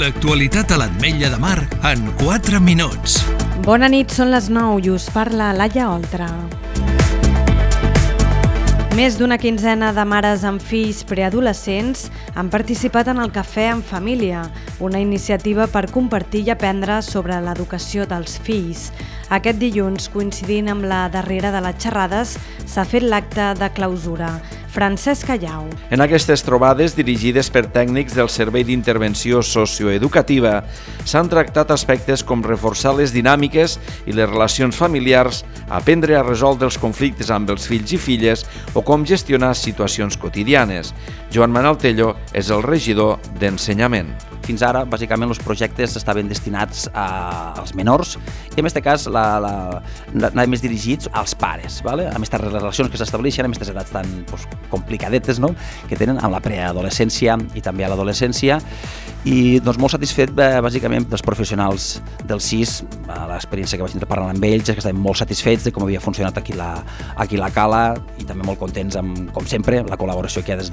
L'actualitat a l'Ametlla de Mar en 4 minuts. Bona nit, són les 9 i us parla Laia Oltra. Més d'una quinzena de mares amb fills preadolescents han participat en el Cafè en Família, una iniciativa per compartir i aprendre sobre l'educació dels fills. Aquest dilluns, coincidint amb la darrera de les xerrades, s'ha fet l'acte de clausura. Francesc Callau. En aquestes trobades, dirigides per tècnics del Servei d'Intervenció Socioeducativa, s'han tractat aspectes com reforçar les dinàmiques i les relacions familiars, aprendre a resoldre els conflictes amb els fills i filles o com gestionar situacions quotidianes. Joan Manuel Tello és el regidor d'Ensenyament. Fins ara, bàsicament, els projectes estaven destinats als menors i, en aquest cas, anaven més dirigits als pares, amb aquestes relacions que s'estableixen, amb aquestes edats tan complicadetes que tenen amb la preadolescència i també a l'adolescència. I molt satisfet, bàsicament, dels professionals del CIS, l'experiència que vaig tenir parlant amb ells, que estaven molt satisfets de com havia funcionat aquí la Cala i també molt contents amb, com sempre, la col·laboració que hi ha des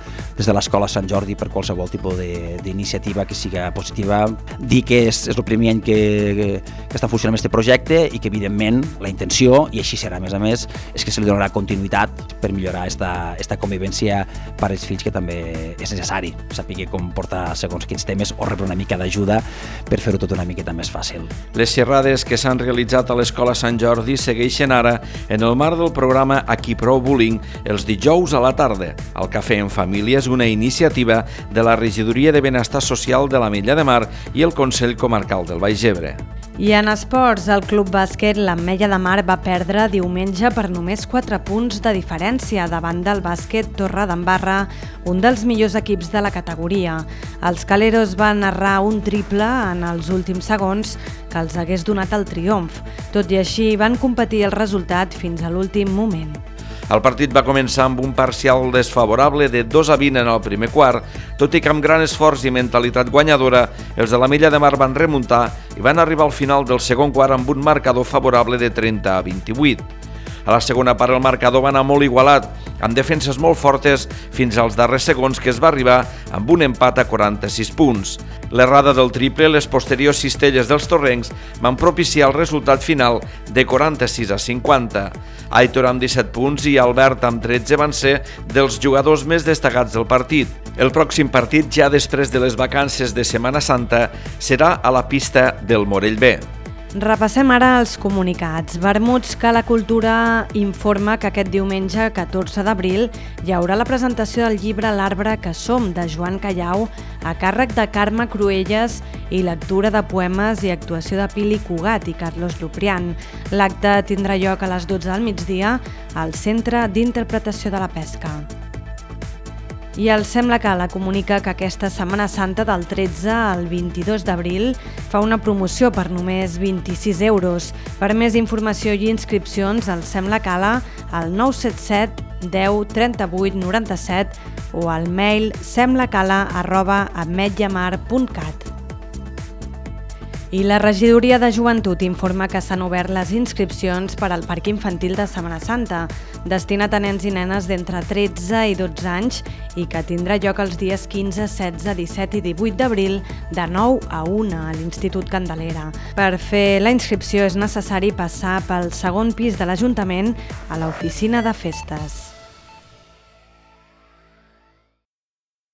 de l'Escola Sant Jordi per qualsevol tipus d'iniciativa que siga positiva. Dir que és el primer any que està funcionant aquest projecte i que, evidentment, la intenció, i així serà a més, és que se li donarà continuïtat per millorar aquesta convivència pares fills, que també és necessari saber com portar segons quins temes o rebre una mica d'ajuda per fer-ho tot una miqueta més fàcil. Les xerrades que s'han realitzat a l'Escola Sant Jordi segueixen ara en el marc del programa Aquí Prou Bullying els dijous a la tarda. El Cafè en Família és una iniciativa de la Regidoria de Benestar Social de l'Ametlla de Mar i el Consell Comarcal del Baix Ebre. I en esports, el Club Bàsquet l'Ametlla de Mar va perdre diumenge per només 4 punts de diferència davant del Bàsquet Torredembarra, un dels millors equips de la categoria. Els caleros van errar un triple en els últims segons que els hagués donat el triomf. Tot i així, van competir el resultat fins a l'últim moment. El partit va començar amb un parcial desfavorable de 2-20 en el primer quart, tot i que amb gran esforç i mentalitat guanyadora, els de l'Ametlla de Mar van remuntar i van arribar al final del segon quart amb un marcador favorable de 30-28. A la segona part el marcador va anar molt igualat, amb defenses molt fortes fins als darrers segons, que es va arribar amb un empat a 46 punts. L'errada del triple i les posteriors cistelles dels torrencs van propiciar el resultat final de 46-50. Aitor amb 17 punts i Albert amb 13 van ser dels jugadors més destacats del partit. El pròxim partit, ja després de les vacances de Setmana Santa, serà a la pista del Morell B. Repassem ara els comunicats. Vermuts Cala Cultura informa que aquest diumenge, 14 d'abril, hi haurà la presentació del llibre L'arbre que som, de Joan Callau, a càrrec de Carme Cruelles, i lectura de poemes i actuació de Pili Cugat i Carlos Luprián. L'acte tindrà lloc a les 12 del migdia al Centre d'Interpretació de la Pesca. I el Sembla Cala comunica que aquesta Setmana Santa del 13 al 22 d'abril fa una promoció per només 26 euros. Per més informació i inscripcions al Sembla Cala al 977 10 38 97 o al mail semblacala@ametlllamar.cat. I la Regidoria de Joventut informa que s'han obert les inscripcions per al Parc Infantil de Setmana Santa, destinat a nens i nenes d'entre 13 i 12 anys i que tindrà lloc els dies 15, 16, 17 i 18 d'abril de 9 a 1 a l'Institut Candelera. Per fer la inscripció és necessari passar pel segon pis de l'Ajuntament a l'oficina de festes.